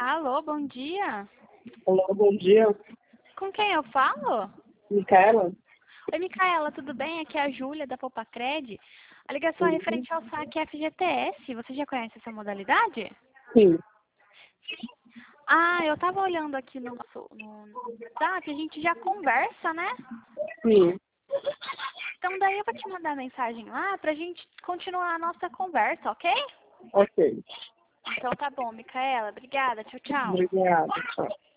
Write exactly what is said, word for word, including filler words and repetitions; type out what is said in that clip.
Alô, bom dia. Olá, bom dia. Com quem eu falo? Micaela? Oi, Micaela, tudo bem? Aqui é a Júlia, da Popacred. A ligação é Sim. referente ao saque F G T S. Você já conhece essa modalidade? Sim. Ah, eu tava olhando aqui no nosso no WhatsApp, a gente já conversa, né? Sim. Então daí eu vou te mandar mensagem lá pra gente continuar a nossa conversa, ok? Ok. Então tá bom, Micaela. Obrigada. Tchau, tchau. Obrigada. Tchau.